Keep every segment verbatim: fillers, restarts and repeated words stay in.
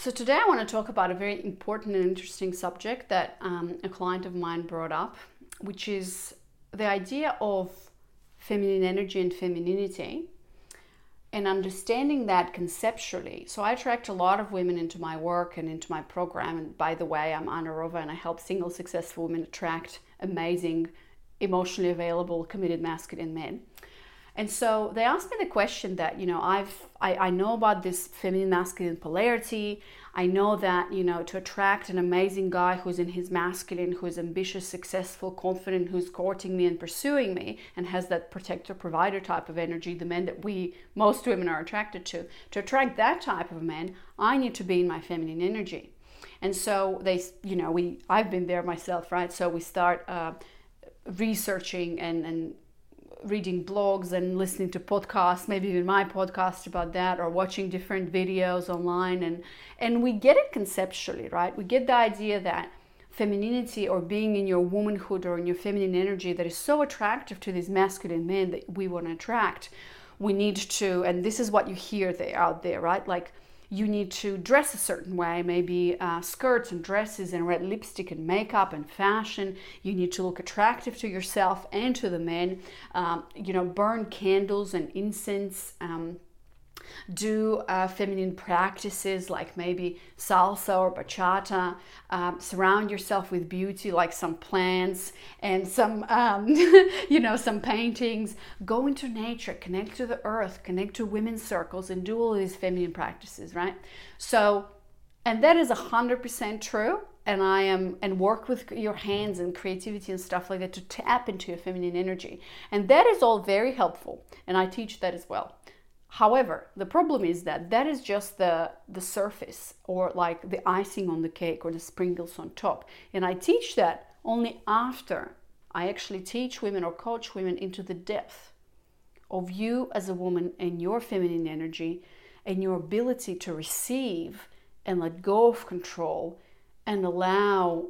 So today I want to talk about a very important and interesting subject that um, a client of mine brought up, which is the idea of feminine energy and femininity and understanding that conceptually. So I attract a lot of women into my work and into my program. And by the way, I'm Anna Rova and I help single successful women attract amazing, emotionally available, committed masculine men. And so they asked me the question that, you know, I've, I, I know about this feminine masculine polarity. I know that, you know, to attract an amazing guy who's in his masculine, who's ambitious, successful, confident, who's courting me and pursuing me and has that protector provider type of energy, the men that we, most women are attracted to, to attract that type of man, I need to be in my feminine energy. And so they, you know, we, I've been there myself, right? So we start uh, researching and, and reading blogs and listening to podcasts, maybe even my podcast about that, or watching different videos online, and and we get it conceptually, right? We get the idea that femininity or being in your womanhood or in your feminine energy that is so attractive to these masculine men that we want to attract, we need to, and this is what you hear there out there, right? Like you need to dress a certain way, maybe uh, skirts and dresses and red lipstick and makeup and fashion. You need to look attractive to yourself and to the men. Um, you know, burn candles and incense. Um, do uh, feminine practices like maybe salsa or bachata. Um, surround yourself with beauty, like some plants and some, um, you know, some paintings. Go into nature, connect to the earth, connect to women's circles, and do all these feminine practices, right? So, and that is a hundred percent true. And I am, and work with your hands and creativity and stuff like that to tap into your feminine energy. And that is all very helpful. And I teach that as well. However, the problem is that that is just the, the surface, or like the icing on the cake or the sprinkles on top. And I teach that only after I actually teach women or coach women into the depth of you as a woman and your feminine energy and your ability to receive and let go of control and allow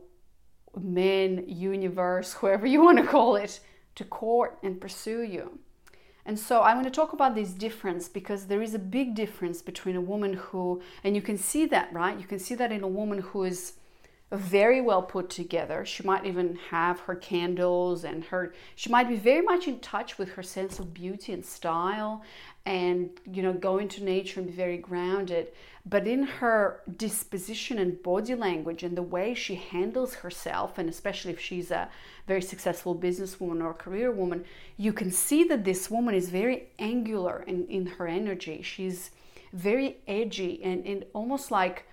men, universe, whoever you want to call it, to court and pursue you. And so I'm going to talk about this difference, because there is a big difference between a woman who, and you can see that, right? You can see that in a woman who is very well put together. She might even have her candles and her, she might be very much in touch with her sense of beauty and style and, you know, go into nature and be very grounded. But in her disposition and body language and the way she handles herself, and especially if she's a very successful businesswoman or career woman, you can see that this woman is very angular in, in her energy. She's very edgy and, and almost like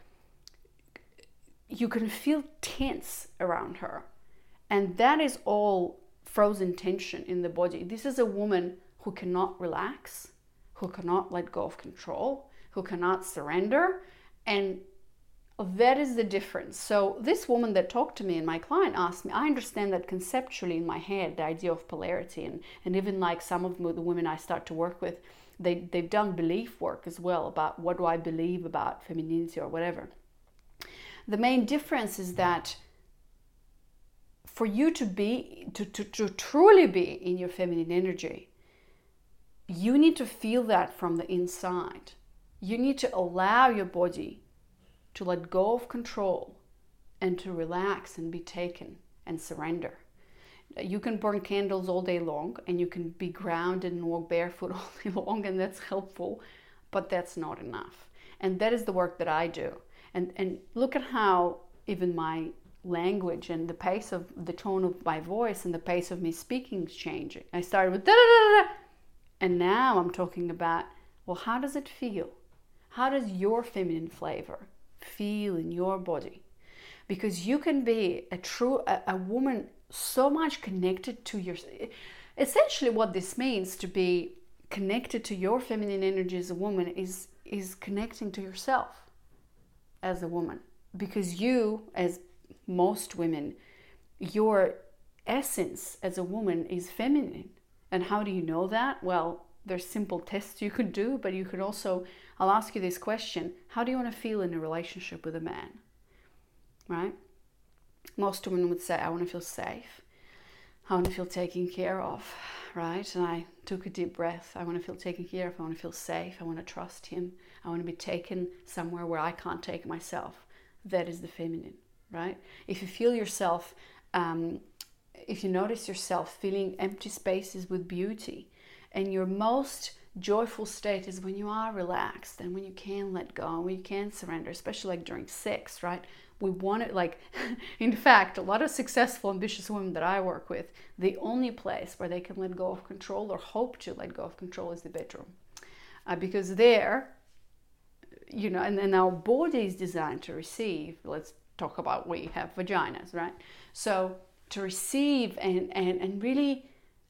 you can feel tense around her. And that is all frozen tension in the body. This is a woman who cannot relax, who cannot let go of control, who cannot surrender. And that is the difference. So this woman that talked to me and my client asked me, I understand that conceptually in my head, the idea of polarity, and, and even like some of the women I start to work with, they, they've done belief work as well about what do I believe about femininity or whatever. The main difference is that for you to be, to, to, to truly be in your feminine energy, you need to feel that from the inside. You need to allow your body to let go of control and to relax and be taken and surrender. You can burn candles all day long and you can be grounded and walk barefoot all day long, and that's helpful, but that's not enough. And that is the work that I do. And and look at how even my language and the pace of the tone of my voice and the pace of me speaking is changing. I started with da da da da, and now I'm talking about, well, how does it feel? How does your feminine flavor feel in your body? Because you can be a true a, a woman so much connected to your. Essentially, what this means to be connected to your feminine energy as a woman is is connecting to yourself as a woman, because you, as most women, your essence as a woman is feminine. And how do you know that? Well, there's simple tests you could do, but you could also, I'll ask you this question: how do you want to feel in a relationship with a man? Right? Most women would say, I want to feel safe. I want to feel taken care of, right? And I took a deep breath. I want to feel taken care of. I want to feel safe. I want to trust him. I want to be taken somewhere where I can't take myself. That is the feminine, right? If you feel yourself, um, if you notice yourself filling empty spaces with beauty, and your most joyful state is when you are relaxed and when you can let go and when you can surrender, especially like during sex, right? We want it, like, in fact, a lot of successful, ambitious women that I work with, the only place where they can let go of control or hope to let go of control is the bedroom. Uh, because there, you know, and then our body is designed to receive. Let's talk about we have vaginas, right? So to receive and, and, and really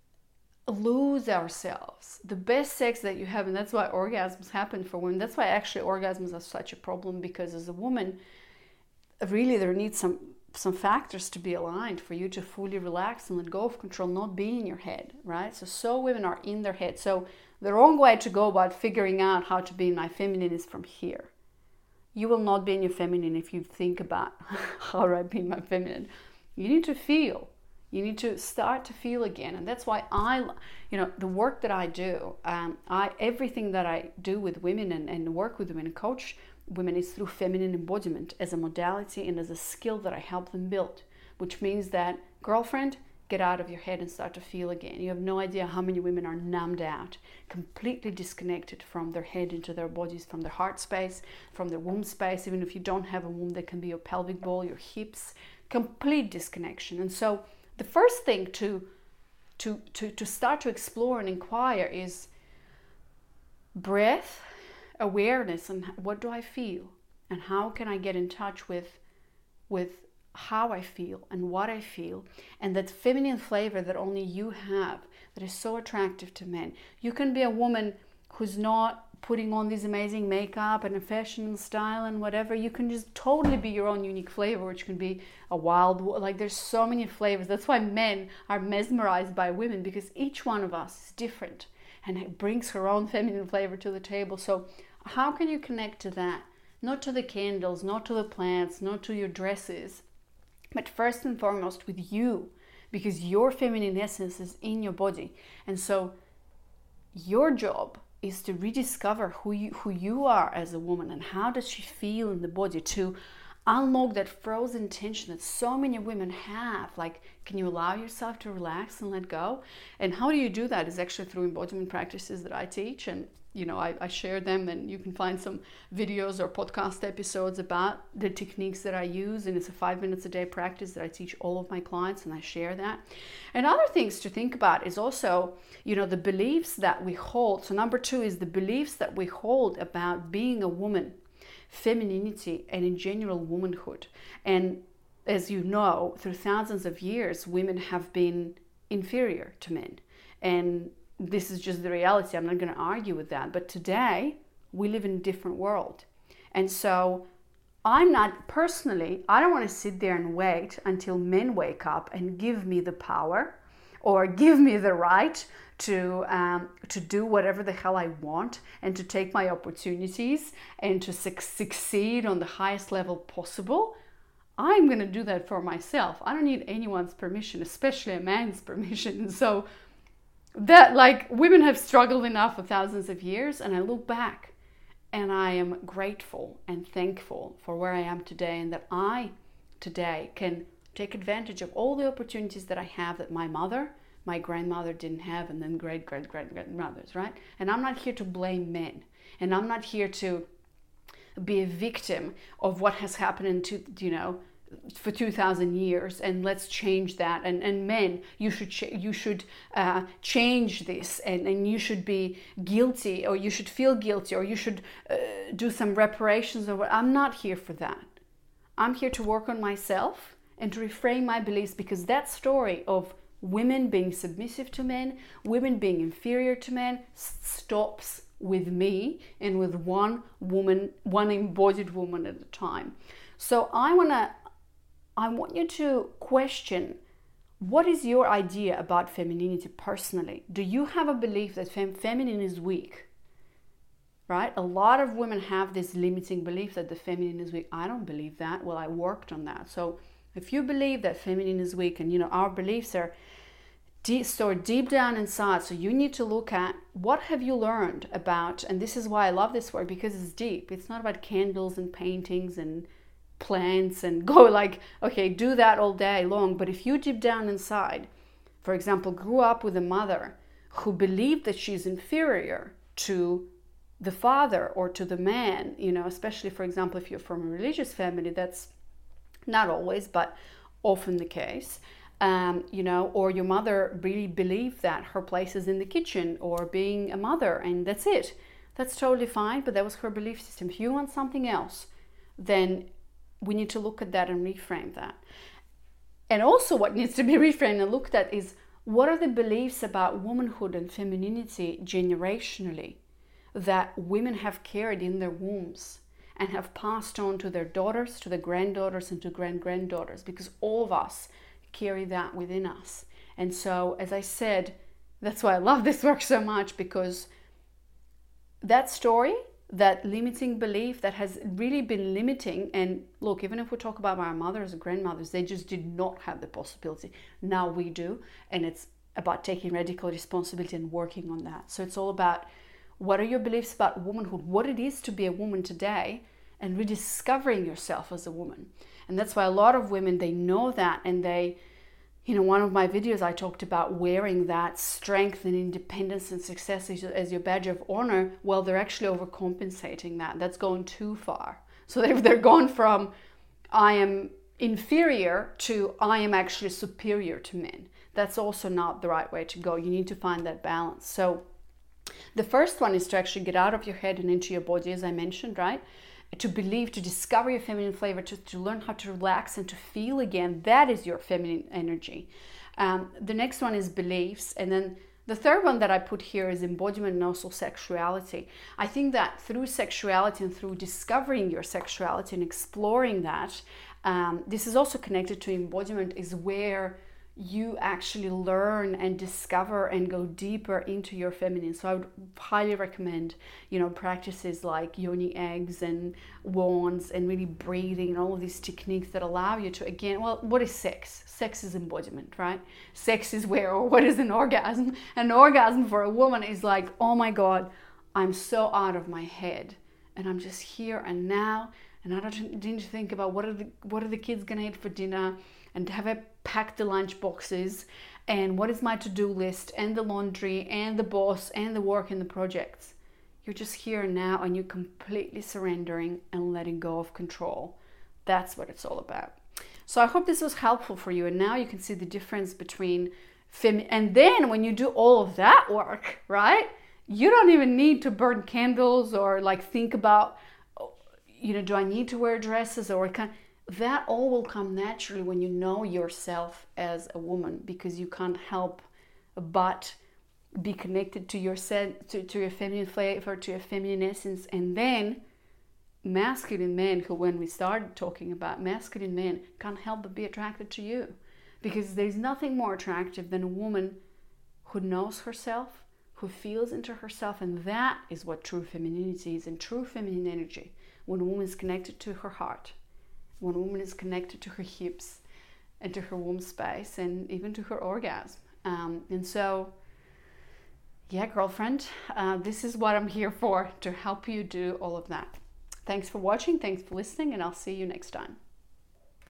lose ourselves. The best sex that you have, and that's why orgasms happen for women. That's why actually orgasms are such a problem, because as a woman, really there needs some some factors to be aligned for you to fully relax and let go of control, not be in your head, right? So so women are in their head. So the wrong way to go about figuring out how to be in my feminine is from here. You will not be in your feminine if you think about how do I be in my feminine. You need to feel. You need to start to feel again. And that's why I, you know, the work that I do, um, I everything that I do with women and, and work with women and coach women is through feminine embodiment as a modality and as a skill that I help them build, which means that, girlfriend, get out of your head and start to feel again. You have no idea how many women are numbed out, completely disconnected from their head into their bodies, from their heart space, from their womb space. Even if you don't have a womb, that can be your pelvic bowl, your hips, complete disconnection. And so the first thing to, to, to, to start to explore and inquire is breath, awareness, and what do I feel, and how can I get in touch with with how I feel and what I feel, and that feminine flavor that only you have, that is so attractive to men. You can be a woman who's not putting on this amazing makeup and a fashion and style and whatever. You can just totally be your own unique flavor, which can be a wild, like there's so many flavors. That's why men are mesmerized by women, because each one of us is different and it brings her own feminine flavor to the table. So how can you connect to that? Not to the candles, not to the plants, not to your dresses, but first and foremost with you, because your feminine essence is in your body. And so your job is to rediscover who you, who you are as a woman, and how does she feel in the body, to unlock that frozen tension that so many women have. Like, can you allow yourself to relax and let go? And how do you do that is actually through embodiment practices that I teach, and you know, I, I share them, and you can find some videos or podcast episodes about the techniques that I use. And it's a five minutes a day practice that I teach all of my clients, and I share that. And other things to think about is also, you know, the beliefs that we hold. So number two is the beliefs that we hold about being a woman, femininity, and in general womanhood. And as you know, through thousands of years, women have been inferior to men. And this is just the reality. I'm not going to argue with that. But today, we live in a different world. And so I'm not, personally, I don't want to sit there and wait until men wake up and give me the power or give me the right to um, to do whatever the hell I want, and to take my opportunities and to su- succeed on the highest level possible. I'm going to do that for myself. I don't need anyone's permission, especially a man's permission. So that, like, women have struggled enough for thousands of years, and I look back and I am grateful and thankful for where I am today, and that I today can take advantage of all the opportunities that I have that my mother, my grandmother didn't have, and then great great great grandmothers, right? And I'm not here to blame men, and I'm not here to be a victim of what has happened in two, you know, for two thousand years, and let's change that. And, and men, you should ch- you should uh, change this, and, and you should be guilty, or you should feel guilty, or you should uh, do some reparations. Or what. I'm not here for that. I'm here to work on myself and to reframe my beliefs, because that story of women being submissive to men, women being inferior to men, stops with me and with one woman, one embodied woman at a time. So I want to I want you to question, what is your idea about femininity personally? Do you have a belief that fem- feminine is weak? Right? A lot of women have this limiting belief that the feminine is weak. I don't believe that. Well, I worked on that. So if you believe that feminine is weak, and you know, our beliefs are deep, store deep down inside. So you need to look at what have you learned about, and this is why I love this work, because it's deep. It's not about candles and paintings and plants and go like, okay, do that all day long. But if you deep down inside, for example, grew up with a mother who believed that she's inferior to the father or to the man, you know, especially, for example, if you're from a religious family, that's not always, but often the case, um, you know, or your mother really believed that her place is in the kitchen or being a mother, and that's it. That's totally fine, but that was her belief system. If you want something else, then we need to look at that and reframe that. And also what needs to be reframed and looked at is, what are the beliefs about womanhood and femininity generationally that women have carried in their wombs and have passed on to their daughters, to their granddaughters, and to grand-granddaughters, because all of us carry that within us. And so, as I said, that's why I love this work so much, because that story, that limiting belief that has really been limiting, and look, even if we talk about our mothers and grandmothers, they just did not have the possibility. Now we do, and it's about taking radical responsibility and working on that. So it's all about, what are your beliefs about womanhood, what it is to be a woman today, and rediscovering yourself as a woman. And that's why a lot of women, they know that, and they, you know, one of my videos I talked about wearing that strength and independence and success as your badge of honor. Well, they're actually overcompensating that. That's going too far. So they've, they're gone from I am inferior to I am actually superior to men. That's also not the right way to go. You need to find that balance. So the first one is to actually get out of your head and into your body, as I mentioned, right? To believe, to discover your feminine flavor, to, to learn how to relax and to feel again. That is your feminine energy. Um, the next one is beliefs. And then the third one that I put here is embodiment and also sexuality. I think that through sexuality and through discovering your sexuality and exploring that, um, this is also connected to embodiment, is where you actually learn and discover and go deeper into your feminine. So I would highly recommend, you know, practices like yoni eggs and wands and really breathing and all of these techniques that allow you to, again, well, what is sex? Sex is embodiment, right? Sex is where, or what is an orgasm? An orgasm for a woman is like, oh my God, I'm so out of my head and I'm just here and now, and I don't need to think about what are the what are the kids gonna eat for dinner, and have I packed the lunch boxes, and what is my to-do list, and the laundry, and the boss, and the work, and the projects. You're just here now, and you're completely surrendering and letting go of control. That's what it's all about. So I hope this was helpful for you, and now you can see the difference between fem. And then when you do all of that work, right, you don't even need to burn candles or like think about, you know, do I need to wear dresses or kind of, that all will come naturally when you know yourself as a woman, because you can't help but be connected to your set, to, to your feminine flavor, to your feminine essence. And then masculine men, who when we started talking about masculine men, can't help but be attracted to you, because there's nothing more attractive than a woman who knows herself, who feels into herself. And that is what true femininity is, and true feminine energy, when a woman is connected to her heart, when a woman is connected to her hips and to her womb space and even to her orgasm. Um, and so, yeah, girlfriend, uh, this is what I'm here for, to help you do all of that. Thanks for watching, thanks for listening, and I'll see you next time.